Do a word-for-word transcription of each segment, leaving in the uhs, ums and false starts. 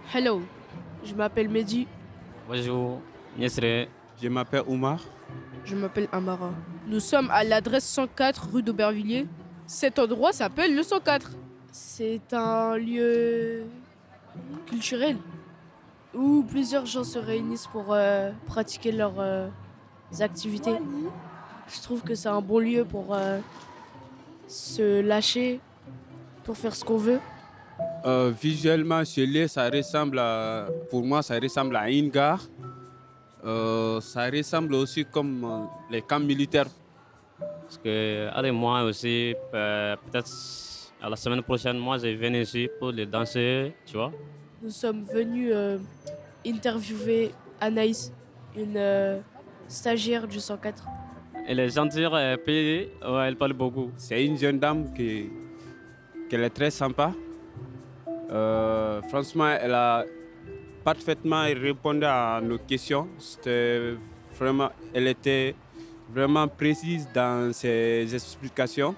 Hello, je m'appelle Mehdi. Bonjour, Niesre. Je m'appelle Oumar. Je m'appelle Amara. Nous sommes à l'adresse cent quatre rue d'Aubervilliers. Cet endroit s'appelle le cent quatre. C'est un lieu culturel où plusieurs gens se réunissent pour euh, pratiquer leurs euh, activités. Je trouve que c'est un bon lieu pour euh, se lâcher, pour faire ce qu'on veut. Euh, visuellement, ce lieu, ça ressemble à, pour moi, ça ressemble à une gare. Euh, ça ressemble aussi comme euh, les camps militaires. Parce que, allez, moi aussi, euh, peut-être à la semaine prochaine, moi, je viens ici pour les danser, tu vois. Nous sommes venus euh, interviewer Anaïs, une euh, stagiaire du cent quatre. Elle est gentille, euh, puis ouais, elle parle beaucoup. C'est une jeune dame qui, qui est très sympa. Euh, franchement, elle a parfaitement répondu à nos questions. C'était vraiment, elle était vraiment précise dans ses explications.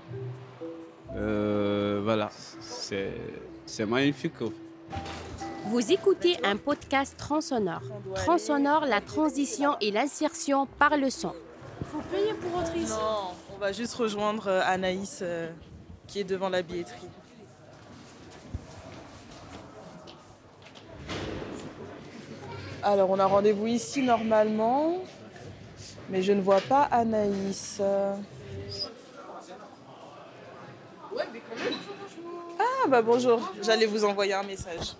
Euh, voilà, c'est, c'est magnifique. Vous écoutez un podcast Transonore. Transonore, la transition et l'insertion par le son. Faut payer pour rentrer ici. Non, on va juste rejoindre euh, Anaïs euh, qui est devant la billetterie. Alors, on a rendez-vous ici normalement, mais je ne vois pas Anaïs. Ouais, mais quand même. Ah bah bonjour, j'allais vous envoyer un message.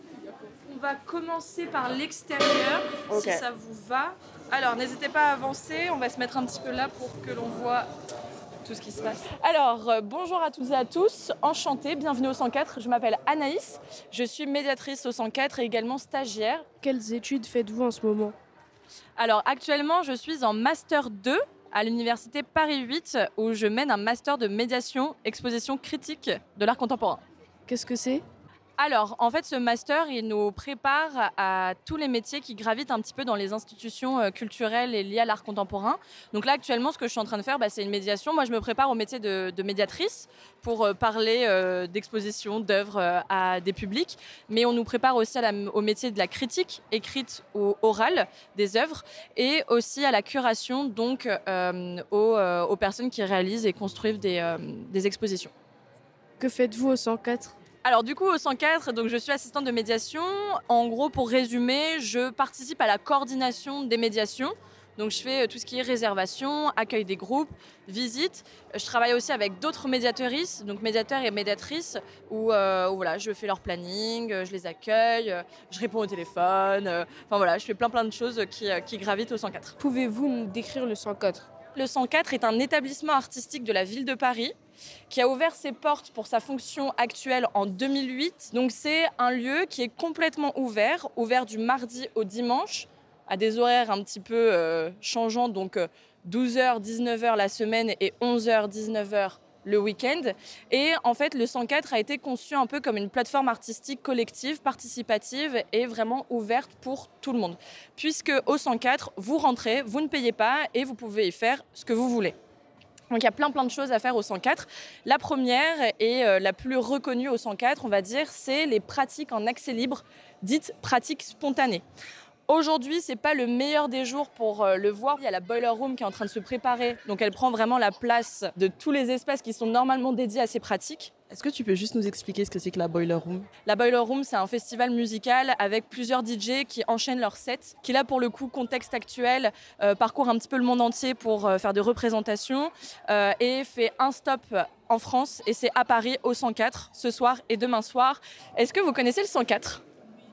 On va commencer par l'extérieur, Ok. si ça vous va. Alors, n'hésitez pas à avancer, on va se mettre un petit peu là pour que l'on voit tout ce qui se passe. Alors, euh, bonjour à toutes et à tous, enchantée, bienvenue au cent quatre. Je m'appelle Anaïs, je suis médiatrice au cent quatre et également stagiaire. Quelles études faites-vous en ce moment? Alors, actuellement, je suis en Master deux à l'université Paris huit où je mène un master de médiation, exposition critique de l'art contemporain. Qu'est-ce que c'est? Alors, en fait, ce master, il nous prépare à tous les métiers qui gravitent un petit peu dans les institutions euh, culturelles et liées à l'art contemporain. Donc là, actuellement, ce que je suis en train de faire, bah, c'est une médiation. Moi, je me prépare au métier de, de médiatrice pour euh, parler euh, d'expositions, d'œuvres euh, à des publics. Mais on nous prépare aussi à la, au métier de la critique écrite ou orale des œuvres et aussi à la curation, donc euh, aux, euh, aux personnes qui réalisent et construisent des, euh, des expositions. Que faites-vous au cent quatre? Alors du coup au cent quatre, donc je suis assistante de médiation. En gros, pour résumer, je participe à la coordination des médiations. Donc je fais tout ce qui est réservation, accueil des groupes, visite. Je travaille aussi avec d'autres médiatrices, donc médiateurs et médiatrices, où, euh, où voilà, je fais leur planning, je les accueille, je réponds au téléphone. Euh, enfin voilà, je fais plein plein de choses qui, qui gravitent au cent quatre. Pouvez-vous nous décrire le cent quatre? Le cent quatre est un établissement artistique de la ville de Paris qui a ouvert ses portes pour sa fonction actuelle en deux mille huit. Donc c'est un lieu qui est complètement ouvert, ouvert du mardi au dimanche, à des horaires un petit peu euh, changeants, donc euh, douze heures, dix-neuf heures la semaine et onze heures, dix-neuf heures le week-end. Et en fait, le cent quatre a été conçu un peu comme une plateforme artistique collective, participative et vraiment ouverte pour tout le monde. Puisque au cent quatre, vous rentrez, vous ne payez pas et vous pouvez y faire ce que vous voulez. Donc il y a plein plein de choses à faire au cent quatre. La première et euh, la plus reconnue au cent quatre, on va dire, c'est les pratiques en accès libre, dites pratiques spontanées. Aujourd'hui, c'est pas le meilleur des jours pour euh, le voir. Il y a la Boiler Room qui est en train de se préparer. Donc elle prend vraiment la place de tous les espaces qui sont normalement dédiés à ces pratiques. Est-ce que tu peux juste nous expliquer ce que c'est que la Boiler Room? La Boiler Room, c'est un festival musical avec plusieurs D J qui enchaînent leurs sets, qui là, pour le coup, contexte actuel, euh, parcourt un petit peu le monde entier pour euh, faire des représentations euh, et fait un stop en France, et c'est à Paris, au cent quatre, ce soir et demain soir. Est-ce que vous connaissez le cent quatre?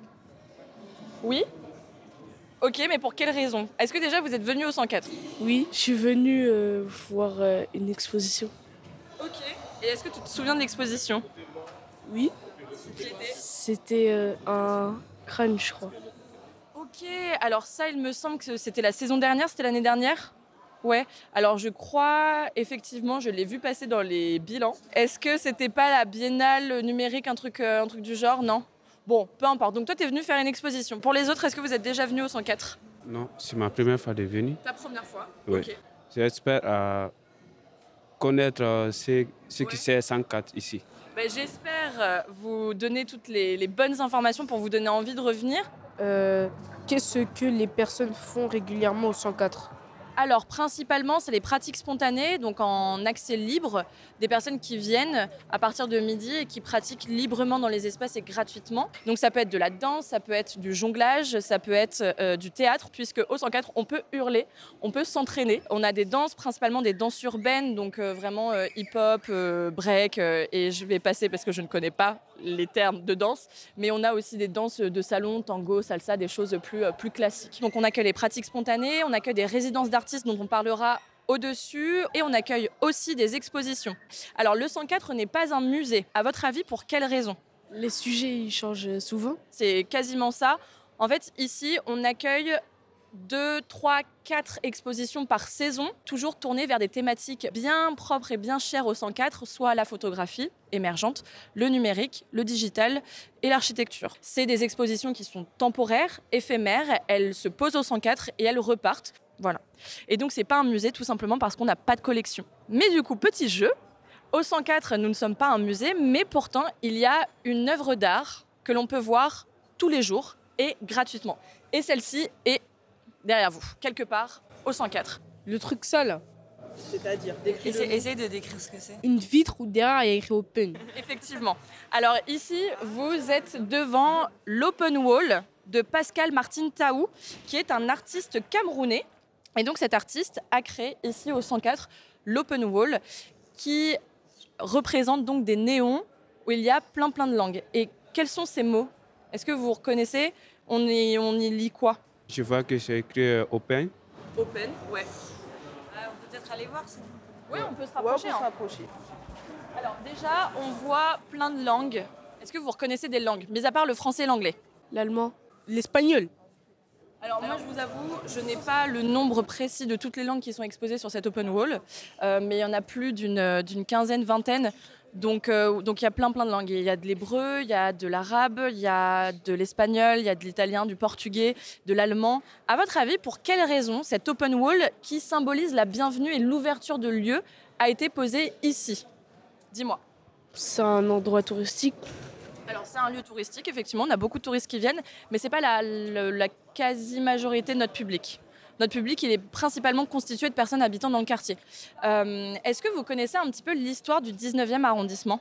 Oui? Ok, mais pour quelle raison? Est-ce que déjà vous êtes venu au cent quatre? Oui, je suis venue euh, voir euh, une exposition. Ok. Et est-ce que tu te souviens de l'exposition? Oui. C'était euh, un crâne, je crois. Ok, alors ça, il me semble que c'était la saison dernière, c'était l'année dernière? Ouais, alors je crois, effectivement, je l'ai vu passer dans les bilans. Est-ce que c'était pas la biennale numérique, un truc, euh, un truc du genre? Non? Bon, peu importe. Donc toi, t'es venu faire une exposition. Pour les autres, est-ce que vous êtes déjà venu au cent quatre? Non, c'est ma première fois de venir. Ta première fois? Oui. Ok. J'espère euh, connaître euh, ce, ce Ouais. qui c'est cent quatre ici. Ben, j'espère vous donner toutes les, les bonnes informations pour vous donner envie de revenir. Euh, Qu'est-ce que les personnes font régulièrement au cent quatre? Alors, principalement, c'est les pratiques spontanées, donc en accès libre, des personnes qui viennent à partir de midi et qui pratiquent librement dans les espaces et gratuitement. Donc, ça peut être de la danse, ça peut être du jonglage, ça peut être euh, du théâtre, puisque au cent quatre, on peut hurler, on peut s'entraîner. On a des danses, principalement des danses urbaines, donc euh, vraiment euh, hip-hop, euh, break, euh, et je vais passer parce que je ne connais pas les termes de danse, mais on a aussi des danses de salon, tango, salsa, des choses plus, euh, plus classiques. Donc, on accueille les pratiques spontanées, on accueille des résidences d'artistes dont on parlera au-dessus et on accueille aussi des expositions. Alors le cent quatre n'est pas un musée. À votre avis, pour quelle raison? Les sujets, ils changent souvent. C'est quasiment ça. En fait, ici, on accueille deux, trois, quatre expositions par saison, toujours tournées vers des thématiques bien propres et bien chères au cent quatre, soit la photographie émergente, le numérique, le digital et l'architecture. C'est des expositions qui sont temporaires, éphémères, elles se posent au cent quatre et elles repartent. Voilà. Et donc, c'est pas un musée tout simplement parce qu'on n'a pas de collection. Mais du coup, petit jeu, au cent quatre, nous ne sommes pas un musée, mais pourtant, il y a une œuvre d'art que l'on peut voir tous les jours et gratuitement. Et celle-ci est derrière vous, quelque part, au cent quatre. Le truc ça là, C'est-à-dire Essaye, essaye de décrire ce que c'est. une vitre où derrière il y a écrit open. Effectivement. Alors ici, vous êtes devant l'Open Wall de Pascal Martin Taou, qui est un artiste camerounais. Et donc cet artiste a créé ici au cent quatre l'Open Wall, qui représente donc des néons où il y a plein plein de langues. Et quels sont ces mots? Est-ce que vous reconnaissez? On y, on y lit quoi? Je vois que c'est écrit euh, Open. Open, ouais. Ah, on peut peut-être aller voir. C'est... Oui, on peut se Ouais, on rapprocher. peut se hein. rapprocher. Alors déjà, on voit plein de langues. Est-ce que vous reconnaissez des langues, mis à part le français et l'anglais? L'allemand, l'espagnol. Alors moi, je vous avoue, je n'ai pas le nombre précis de toutes les langues qui sont exposées sur cette open wall, euh, mais il y en a plus d'une, d'une quinzaine, vingtaine. Donc, euh, donc il y a plein plein de langues. Il y a de l'hébreu, il y a de l'arabe, il y a de l'espagnol, il y a de l'italien, du portugais, de l'allemand. À votre avis, pour quelle raison cette open wall, qui symbolise la bienvenue et l'ouverture de lieux, a été posée ici? Dis-moi. C'est un endroit touristique. Alors c'est un lieu touristique, effectivement, on a beaucoup de touristes qui viennent, mais ce n'est pas la, la, la quasi-majorité de notre public. Notre public, il est principalement constitué de personnes habitant dans le quartier. Euh, est-ce que vous connaissez un petit peu l'histoire du dix-neuvième arrondissement?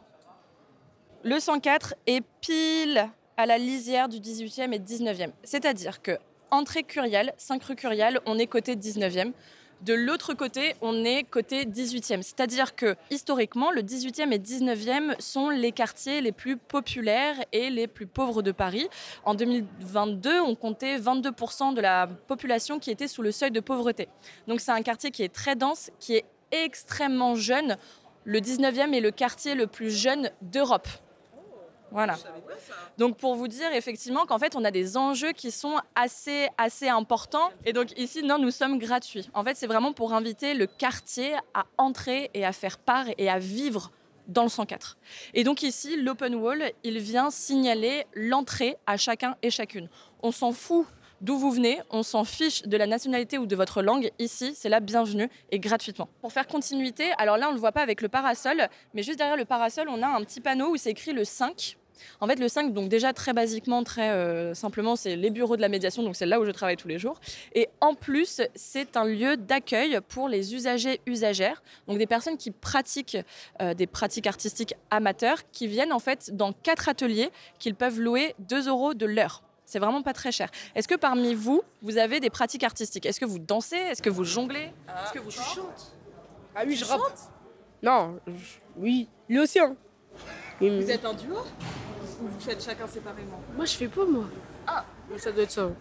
Le cent quatre est pile à la lisière du dix-huitième et dix-neuvième. C'est-à-dire que entrée Curial, cinq rue Curial, on est côté dix-neuvième. De l'autre côté, on est côté dix-huitième. C'est-à-dire que, historiquement, le dix-huitième et dix-neuvième sont les quartiers les plus populaires et les plus pauvres de Paris. En deux mille vingt-deux, on comptait vingt-deux pour cent de la population qui était sous le seuil de pauvreté. Donc c'est un quartier qui est très dense, qui est extrêmement jeune. Le dix-neuvième est le quartier le plus jeune d'Europe. Voilà. Donc pour vous dire effectivement qu'en fait on a des enjeux qui sont assez, assez importants. Et donc ici, non, nous sommes gratuits. En fait, c'est vraiment pour inviter le quartier à entrer et à faire part et à vivre dans le cent quatre. Et donc ici, l'Open Wall, il vient signaler l'entrée à chacun et chacune. On s'en fout d'où vous venez, on s'en fiche de la nationalité ou de votre langue. Ici, c'est la bienvenue et gratuitement. Pour faire continuité, alors là, on ne le voit pas avec le parasol, mais juste derrière le parasol, on a un petit panneau où c'est écrit le cinq. En fait, le cinq, donc déjà très basiquement, très euh, simplement, c'est les bureaux de la médiation, donc c'est là où je travaille tous les jours. Et en plus, c'est un lieu d'accueil pour les usagers, usagères, donc des personnes qui pratiquent euh, des pratiques artistiques amateurs, qui viennent en fait dans quatre ateliers qu'ils peuvent louer deux euros de l'heure. C'est vraiment pas très cher. Est-ce que parmi vous, vous avez des pratiques artistiques? Est-ce que vous dansez? Est-ce que vous jonglez? Est-ce que vous chantez? Ah oui, je rappe. Non, je- oui, lui aussi. Hein. Oui, mais- Vous êtes un duo ou vous faites chacun séparément? Moi, je fais pas, moi. Ah. Mais ça doit être ça.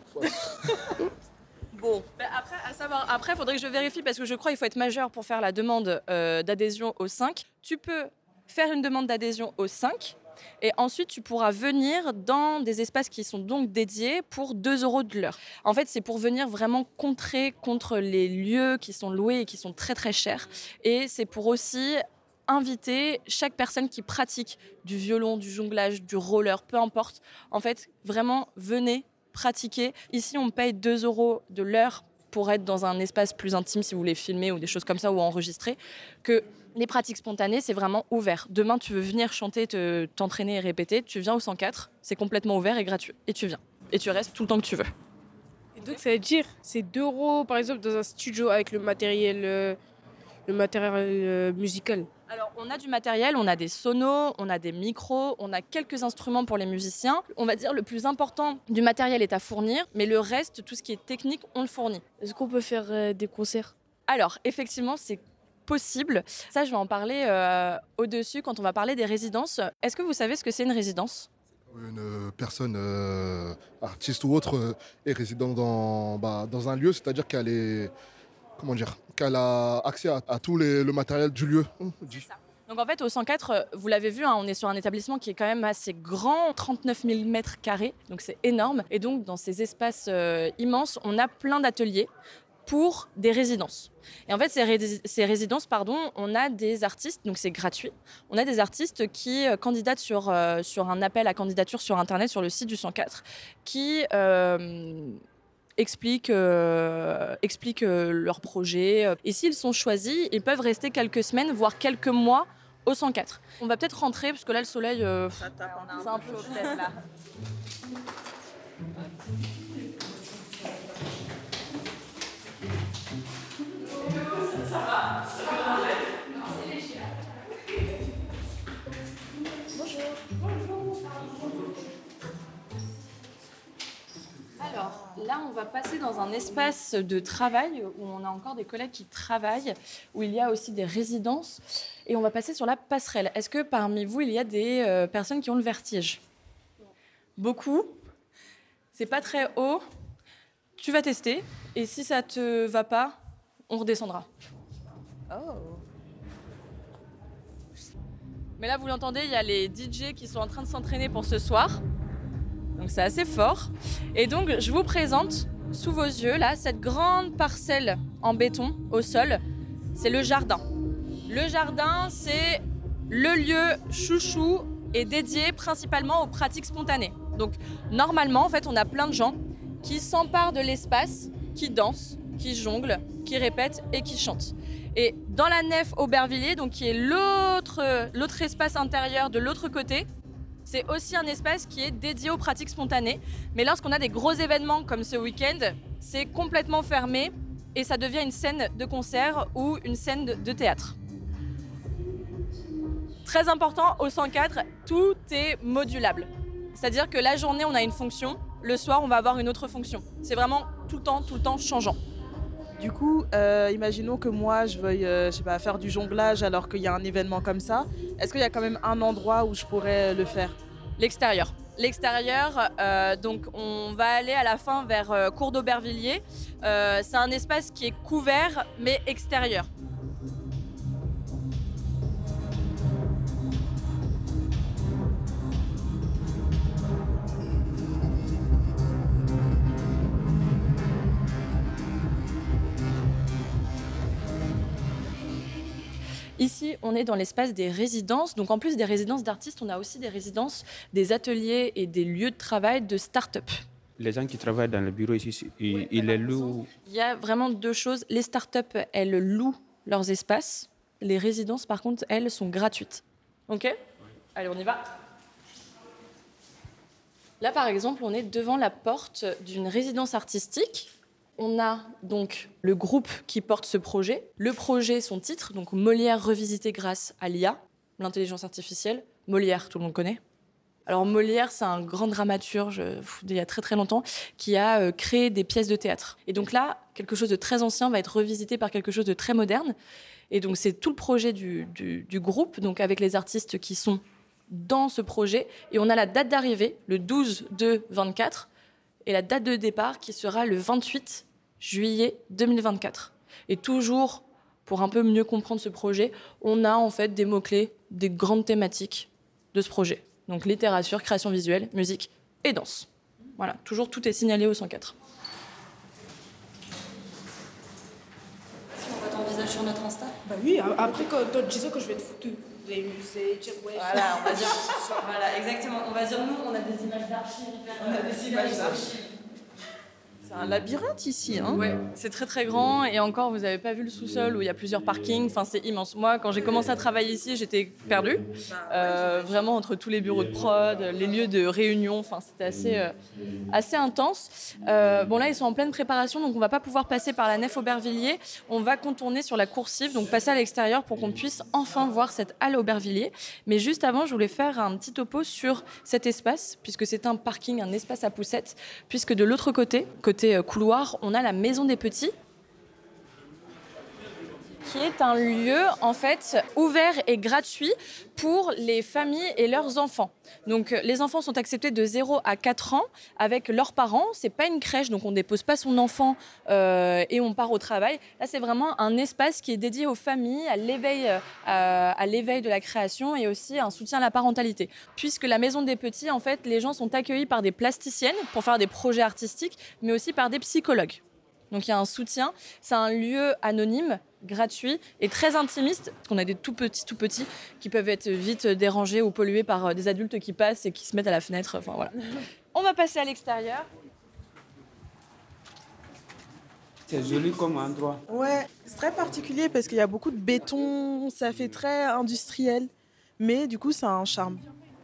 Bon, ben après, à savoir, après, il faudrait que je vérifie parce que je crois qu'il faut être majeur pour faire la demande euh, d'adhésion au cinq. Tu peux faire une demande d'adhésion au cinq et ensuite tu pourras venir dans des espaces qui sont donc dédiés pour deux euros de l'heure. En fait, c'est pour venir vraiment contrer contre les lieux qui sont loués et qui sont très très chers. Et c'est pour aussi inviter chaque personne qui pratique du violon, du jonglage, du roller, peu importe. En fait, vraiment, venez pratiquer. Ici, on paye deux euros de l'heure pour être dans un espace plus intime si vous voulez filmer ou des choses comme ça ou enregistrer, que les pratiques spontanées, c'est vraiment ouvert. Demain, tu veux venir chanter, te, t'entraîner et répéter, tu viens au cent quatre, c'est complètement ouvert et gratuit. Et tu viens. Et tu restes tout le temps que tu veux. Et donc, ça veut dire, c'est deux euros, par exemple, dans un studio avec le matériel, euh, le matériel euh, musical. Alors, on a du matériel, on a des sonos, on a des micros, on a quelques instruments pour les musiciens. On va dire le plus important du matériel est à fournir, mais le reste, tout ce qui est technique, on le fournit. Est-ce qu'on peut faire euh, des concerts? Alors, effectivement, c'est possible. Ça, je vais en parler euh, au-dessus quand on va parler des résidences. Est-ce que vous savez ce que c'est une résidence ? Une personne, euh, artiste ou autre, euh, est résidente dans, bah, dans un lieu, c'est-à-dire qu'elle est, comment dire, qu'elle a accès à, à tout les, le matériel du lieu. C'est ça. Donc en fait, au cent quatre, vous l'avez vu, hein, on est sur un établissement qui est quand même assez grand, trente-neuf mille mètres carrés, donc c'est énorme. Et donc dans ces espaces euh, immenses, on a plein d'ateliers pour des résidences. Et en fait, ces, ré- ces résidences, pardon, on a des artistes, donc c'est gratuit. On a des artistes qui euh, candidatent sur, euh, sur un appel à candidature sur Internet, sur le site du cent quatre, qui euh, expliquent, euh, expliquent euh, leur projet. Et s'ils sont choisis, ils peuvent rester quelques semaines, voire quelques mois au cent quatre. On va peut-être rentrer, parce que là, le soleil, euh, Ça tape, on a c'est un peu chaud peut-être là. Alors, là, on va passer dans un espace de travail où on a encore des collègues qui travaillent, où il y a aussi des résidences. Et on va passer sur la passerelle. Est-ce que parmi vous, il y a des euh, personnes qui ont le vertige ? Beaucoup. C'est pas très haut. Tu vas tester. Et si ça te va pas, on redescendra. Oh. Mais là, vous l'entendez, il y a les D J qui sont en train de s'entraîner pour ce soir. Donc c'est assez fort. Et donc, je vous présente sous vos yeux, là, cette grande parcelle en béton au sol. C'est le jardin. Le jardin, c'est le lieu chouchou et dédié principalement aux pratiques spontanées. Donc, normalement, en fait, on a plein de gens qui s'emparent de l'espace, qui dansent, qui jonglent, qui répètent et qui chantent. Et dans la nef Aubervilliers, donc qui est l'autre, l'autre espace intérieur de l'autre côté, c'est aussi un espace qui est dédié aux pratiques spontanées. Mais lorsqu'on a des gros événements comme ce week-end, c'est complètement fermé et ça devient une scène de concert ou une scène de, de théâtre. Très important, au cent quatre, tout est modulable. C'est-à-dire que la journée, on a une fonction, le soir, on va avoir une autre fonction. C'est vraiment tout le temps, tout le temps changeant. Du coup, euh, imaginons que moi, je veuille euh, je sais pas, faire du jonglage alors qu'il y a un événement comme ça. Est-ce qu'il y a quand même un endroit où je pourrais le faire ? L'extérieur. L'extérieur, euh, donc on va aller à la fin vers euh, Cours d'Aubervilliers. Euh, c'est un espace qui est couvert, mais extérieur. Ici, on est dans l'espace des résidences. Donc, en plus des résidences d'artistes, on a aussi des résidences, des ateliers et des lieux de travail de start-up. Les gens qui travaillent dans le bureau ici, ils, ils les louent. Il y a vraiment deux choses. Les start-up, elles louent leurs espaces. Les résidences, par contre, elles sont gratuites. OK ? Allez, on y va. Là, par exemple, on est devant la porte d'une résidence artistique. On a donc le groupe qui porte ce projet. Le projet, son titre, donc Molière revisité grâce à l'I A, l'intelligence artificielle. Molière, tout le monde connaît. Alors Molière, c'est un grand dramaturge d'il y a très très longtemps qui a euh, créé des pièces de théâtre. Et donc là, quelque chose de très ancien va être revisité par quelque chose de très moderne. Et donc c'est tout le projet du, du, du groupe, donc avec les artistes qui sont dans ce projet. Et on a la date d'arrivée, le douze deux vingt-quatre, et la date de départ qui sera le vingt-huit juillet deux mille vingt-quatre. Et toujours, pour un peu mieux comprendre ce projet, on a en fait des mots-clés, des grandes thématiques de ce projet. Donc littérature, création visuelle, musique et danse. Voilà, toujours tout est signalé au cent quatre. Si on voit ton visage sur notre Insta. Bah oui, après quand tu disais que je vais te foutre des musées, dire ouais. Voilà, on va dire. Voilà, exactement. On va dire nous, on a des images d'archives. On a des images d'archives. C'est un labyrinthe ici, hein. Ouais, c'est très très grand et encore vous n'avez pas vu le sous-sol où il y a plusieurs parkings, enfin c'est immense. Moi quand j'ai commencé à travailler ici j'étais perdue, euh, vraiment entre tous les bureaux de prod, les lieux de réunion, enfin c'était assez, euh, assez intense. Euh, bon là ils sont en pleine préparation donc on va pas pouvoir passer par la nef Aubervilliers, on va contourner sur la coursive, donc passer à l'extérieur pour qu'on puisse enfin voir cette halle Aubervilliers. Mais juste avant je voulais faire un petit topo sur cet espace puisque c'est un parking, un espace à poussettes, puisque de l'autre côté, côté couloir, on a la Maison des Petits, qui est un lieu en fait ouvert et gratuit pour les familles et leurs enfants. Donc les enfants sont acceptés de zéro à quatre ans avec leurs parents. C'est pas une crèche, donc on dépose pas son enfant euh, et on part au travail. Là, c'est vraiment un espace qui est dédié aux familles, à l'éveil, euh, à l'éveil de la création et aussi un soutien à la parentalité. Puisque la Maison des Petits, en fait, les gens sont accueillis par des plasticiennes pour faire des projets artistiques, mais aussi par des psychologues. Donc il y a un soutien. C'est un lieu anonyme, gratuit et très intimiste, parce qu'on a des tout petits, tout petits qui peuvent être vite dérangés ou pollués par des adultes qui passent et qui se mettent à la fenêtre. Enfin voilà. On va passer à l'extérieur. C'est joli comme endroit. Ouais, c'est très particulier parce qu'il y a beaucoup de béton, ça fait très industriel, mais du coup ça a un charme.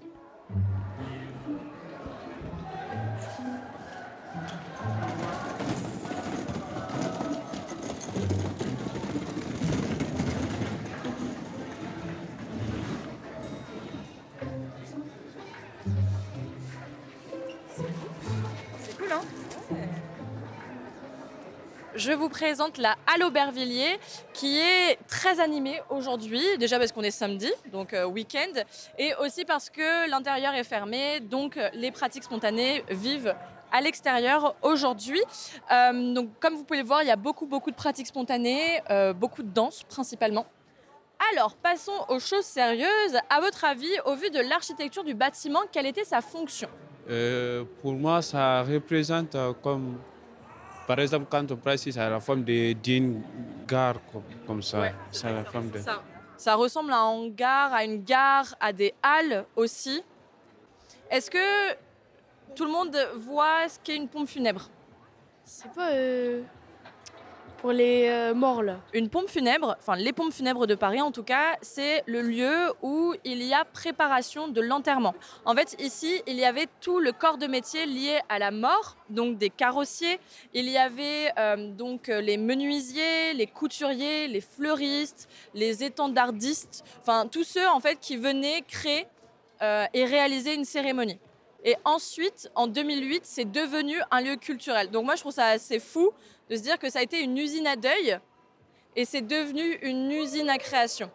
Je vous présente la halle Aubervilliers qui est très animée aujourd'hui, déjà parce qu'on est samedi, donc euh, week-end, et aussi parce que l'intérieur est fermé, donc les pratiques spontanées vivent à l'extérieur aujourd'hui. Euh, donc comme vous pouvez le voir, il y a beaucoup, beaucoup de pratiques spontanées, euh, beaucoup de danse principalement. Alors, passons aux choses sérieuses. À votre avis, au vu de l'architecture du bâtiment, quelle était sa fonction ? Euh, pour moi, ça représente euh, comme... Par exemple, quand on prend ici, ça a la forme d'une gare comme, comme ça. Ouais, ça a la forme de... ça, ça ressemble à un hangar, à une gare, à des halles aussi. Est-ce que tout le monde voit ce qu'est une pompe funèbre ? C'est pas euh, pour les euh, morts là. Une pompe funèbre, enfin les pompes funèbres de Paris en tout cas, c'est le lieu où il y a préparation de l'enterrement. En fait, ici, il y avait tout le corps de métier lié à la mort, donc des carrossiers. Il y avait euh, donc les menuisiers, les couturiers, les fleuristes, les étendardistes, enfin tous ceux en fait qui venaient créer euh, et réaliser une cérémonie. Et ensuite, en deux mille huit, c'est devenu un lieu culturel. Donc moi, je trouve ça assez fou de se dire que ça a été une usine à deuil et c'est devenu une usine à création.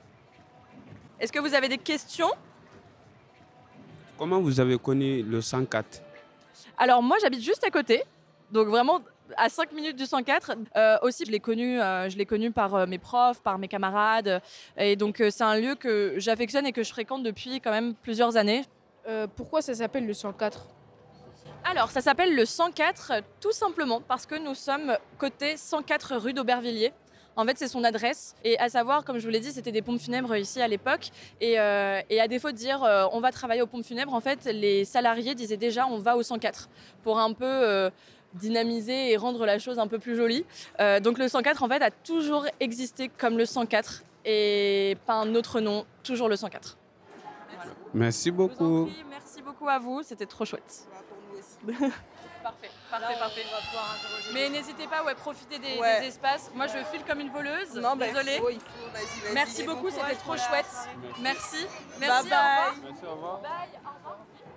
Est-ce que vous avez des questions ? Comment vous avez connu le cent quatre ? Alors moi, j'habite juste à côté, donc vraiment à cinq minutes du cent quatre. Euh, aussi, je l'ai connu, euh, je l'ai connu par euh, mes profs, par mes camarades. Et donc, euh, c'est un lieu que j'affectionne et que je fréquente depuis quand même plusieurs années. Euh, pourquoi ça s'appelle le cent quatre ? Alors, ça s'appelle le cent quatre tout simplement parce que nous sommes côté cent quatre rue d'Aubervilliers. En fait, c'est son adresse. Et à savoir, comme je vous l'ai dit, c'était des pompes funèbres ici à l'époque. Et, euh, et à défaut de dire euh, on va travailler aux pompes funèbres, en fait, les salariés disaient déjà on va au cent quatre pour un peu euh, dynamiser et rendre la chose un peu plus jolie. Euh, donc le cent quatre, en fait, a toujours existé comme le cent quatre et pas un autre nom, toujours le cent quatre. Voilà. Merci beaucoup. Prie, merci beaucoup à vous, c'était trop chouette. Parfait, parfait, Là, parfait. On va pouvoir interroger. Mais n'hésitez pas, ouais, profitez des, Ouais. des espaces. Moi, je file comme une voleuse. Non, bah, Désolée. il faut, il faut, vas-y, vas-y. Merci Et bon beaucoup, c'était courage trop pour la chouette. soirée. Merci. Bye Merci, bye. au revoir. Merci, au revoir. Bye, au revoir.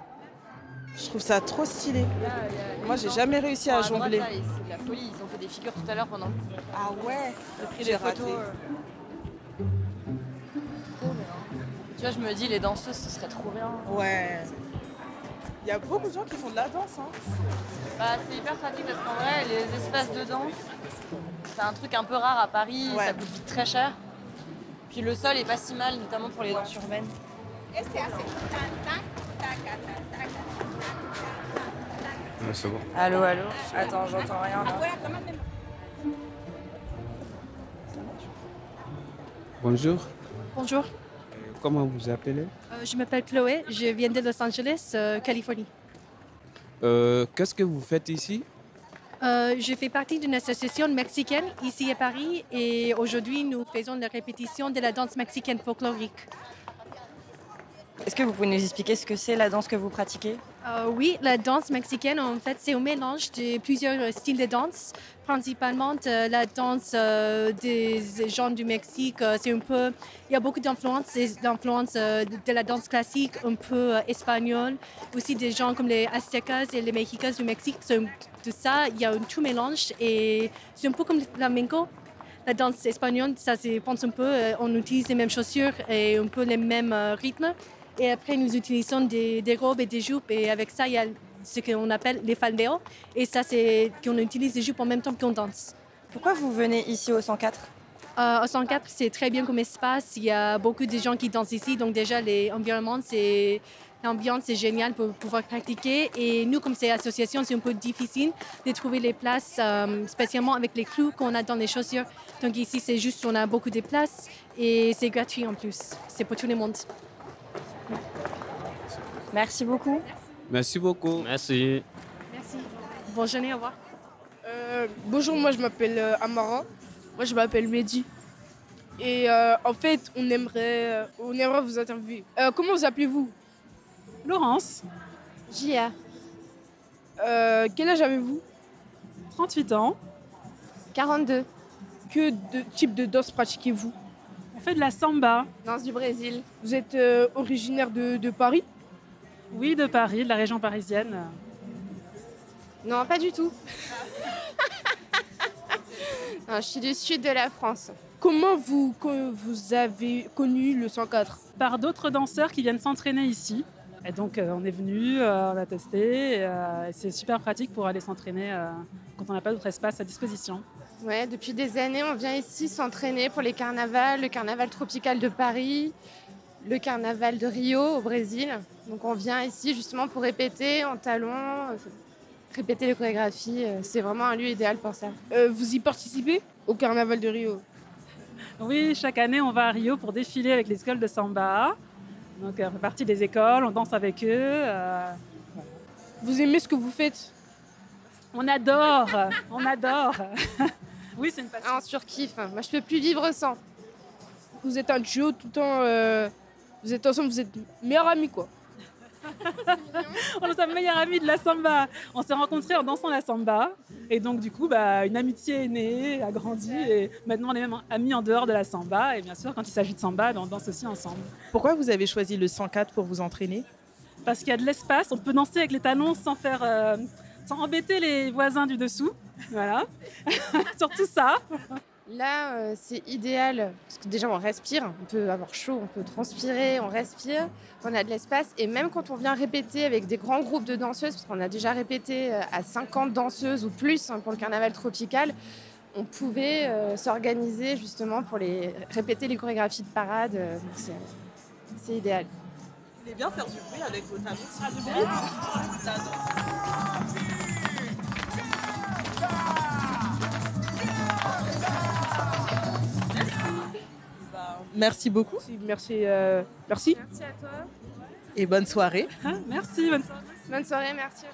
Je trouve ça trop stylé. Moi, j'ai jamais réussi à jongler. C'est de la folie, ils ont fait des figures tout à l'heure pendant. Ah ouais. J'ai pris J'ai des photos. raté. euh. Tu vois, je me dis, les danseuses, ce serait trop bien. Ouais. Il y a beaucoup de gens qui font de la danse. Hein. Bah, c'est hyper pratique parce qu'en vrai, les espaces de danse, c'est un truc un peu rare à Paris, Ouais. ça coûte vite très cher. Puis le sol est pas si mal, notamment pour les danses urbaines. Ouais, c'est bon. Allô, allô. Attends, j'entends rien là. Bonjour. Bonjour, Euh, Comment vous appelez ? euh, je m'appelle Chloé, je viens de Los Angeles, euh, Californie. Euh, Qu'est-ce que vous faites ici ? Euh, je fais partie d'une association mexicaine ici à Paris et aujourd'hui nous faisons la répétition de la danse mexicaine folklorique. Est-ce que vous pouvez nous expliquer ce que c'est la danse que vous pratiquez? Euh, oui, la danse mexicaine, en fait, c'est un mélange de plusieurs styles de danse, principalement de la danse euh, des gens du Mexique. Euh, C'est un peu, il y a beaucoup d'influences, des influences euh, de la danse classique, un peu euh, espagnole, aussi des gens comme les Aztecas et les Mexicas du Mexique. C'est un- Tout ça, il y a un tout mélange et c'est un peu comme le flamenco. La danse espagnole, ça se pense un peu, euh, on utilise les mêmes chaussures et un peu les mêmes euh, rythmes. Et après, nous utilisons des, des robes et des jupes. Et avec ça, il y a ce qu'on appelle les faldeos. Et ça, c'est qu'on utilise des jupes en même temps qu'on danse. Pourquoi vous venez ici au cent quatre? Euh, au cent quatre, c'est très bien comme espace. Il y a beaucoup de gens qui dansent ici. Donc déjà, l'environnement, c'est... L'ambiance est géniale pour pouvoir pratiquer. Et nous, comme c'est association, c'est un peu difficile de trouver les places, euh, spécialement avec les clous qu'on a dans les chaussures. Donc ici, c'est juste on a beaucoup de places et c'est gratuit en plus. C'est pour tout le monde. Merci beaucoup. Merci beaucoup. Merci. Merci. Bonne journée, au revoir. Euh, bonjour, moi je m'appelle euh, Amara. Moi je m'appelle Mehdi. Et euh, en fait, on aimerait, euh, on aimerait vous interviewer. Euh, comment vous appelez-vous? Laurence, Gia, Euh, Quel âge avez-vous? trente-huit ans. quarante-deux, Que de type de danse pratiquez-vous? On fait de la samba. danse du Brésil. Vous êtes euh, originaire de, de Paris? Oui, de Paris, de la région parisienne. Non, pas du tout. Non, je suis du sud de la France. Comment vous, que vous avez connu le cent quatre? Par d'autres danseurs qui viennent s'entraîner ici. Et donc, euh, on est venu, euh, on a testé. Et, euh, et c'est super pratique pour aller s'entraîner euh, quand on n'a pas d'autre espace à disposition. Ouais, depuis des années, on vient ici s'entraîner pour les carnavals, le carnaval tropical de Paris, le carnaval de Rio au Brésil. Donc on vient ici justement pour répéter en talons, euh, répéter les chorégraphies. euh, C'est vraiment un lieu idéal pour ça. Euh, vous y participez au carnaval de Rio? Oui, chaque année, on va à Rio pour défiler avec les écoles de samba. Donc, euh, on fait partie des écoles, on danse avec eux. euh, Vous aimez ce que vous faites? On adore, on adore. Oui, c'est une passion. Ah, on surkiffe. Moi, je peux plus vivre sans. Vous êtes un duo tout le temps. euh, vous êtes ensemble, vous êtes meilleurs amis quoi. On est sa meilleure amie de la samba. On s'est rencontrés en dansant la samba. Et donc, du coup, bah, une amitié est née, a grandi. Et maintenant, on est même amis en dehors de la samba. Et bien sûr, quand il s'agit de samba, bah, on danse aussi ensemble. Pourquoi vous avez choisi le cent quatre pour vous entraîner? Parce qu'il y a de l'espace. On peut danser avec les talons sans faire, euh, sans embêter les voisins du dessous. Voilà. Surtout ça. Là, euh, c'est idéal parce que déjà on respire, on peut avoir chaud, on peut transpirer, on respire, on a de l'espace et même quand on vient répéter avec des grands groupes de danseuses, parce qu'on a déjà répété euh, à cinquante danseuses ou plus hein, pour le carnaval tropical, on pouvait euh, s'organiser justement pour les répéter les chorégraphies de parade. euh, donc c'est, c'est idéal. Vous voulez bien faire du bruit avec vos talons? Ah, du bruit? Merci beaucoup Merci. euh, merci. Merci à toi. et bonne soirée. Ah, merci, bonne soirée. Bonne soirée, merci.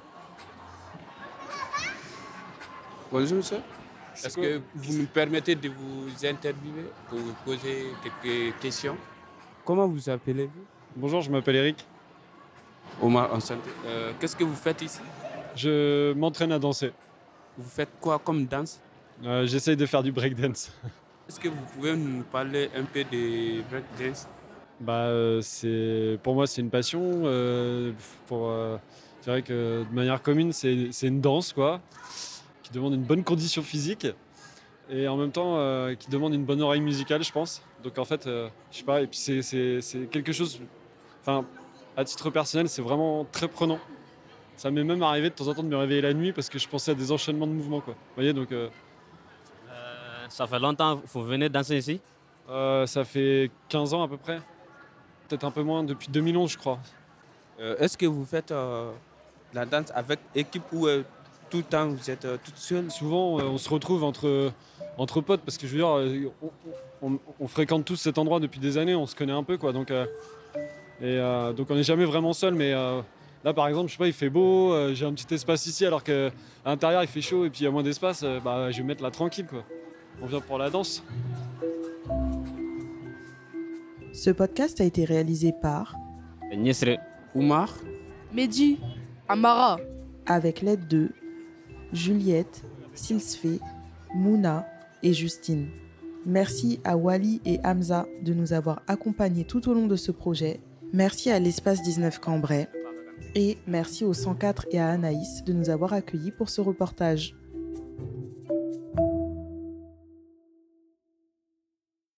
Bonjour monsieur. Est-ce que vous nous permettez de vous interviewer pour vous poser quelques questions? Comment vous appelez-vous? Bonjour, je m'appelle Eric. Omar, enchanté. Euh, Qu'est-ce que vous faites ici? Je m'entraîne à danser. Vous faites quoi comme danse? Euh, J'essaye de faire du breakdance. Est-ce que vous pouvez nous parler un peu de breakdance? Bah, euh, c'est, pour moi, c'est une passion. Euh, pour, euh, je dirais que de manière commune, c'est, c'est une danse quoi, qui demande une bonne condition physique et en même temps euh, qui demande une bonne oreille musicale, je pense. Donc en fait, euh, je sais pas. Et puis c'est, c'est, c'est quelque chose. Enfin, à titre personnel, c'est vraiment très prenant. Ça m'est même arrivé de temps en temps de me réveiller la nuit parce que je pensais à des enchaînements de mouvements quoi. Vous voyez donc. Euh, Euh, ça fait longtemps que vous venez danser ici? euh, ça fait quinze ans à peu près. Peut-être un peu moins, depuis deux mille onze, je crois. Euh, Est-ce que vous faites euh, la danse avec équipe ou euh, tout le temps vous êtes euh, toute seule? Souvent, euh, on se retrouve entre, entre potes parce que je veux dire, euh, on, on- on fréquente tous cet endroit depuis des années, on se connaît un peu quoi. Donc, euh, et, euh, donc on n'est jamais vraiment seul, mais euh, Là, par exemple, je sais pas, il fait beau, euh, j'ai un petit espace ici, alors qu'à l'intérieur, il fait chaud et puis il y a moins d'espace. euh, bah, je vais me mettre là tranquille, quoi. On vient pour la danse. Ce podcast a été réalisé par Niesre Oumar, Mehdi, Amara, avec l'aide de Juliette, Silsfé, Mouna et Justine. Merci à Wally et Hamza de nous avoir accompagnés tout au long de ce projet. Merci à l'Espace dix-neuf Cambrai. Et merci au cent quatre et à Anaïs de nous avoir accueillis pour ce reportage.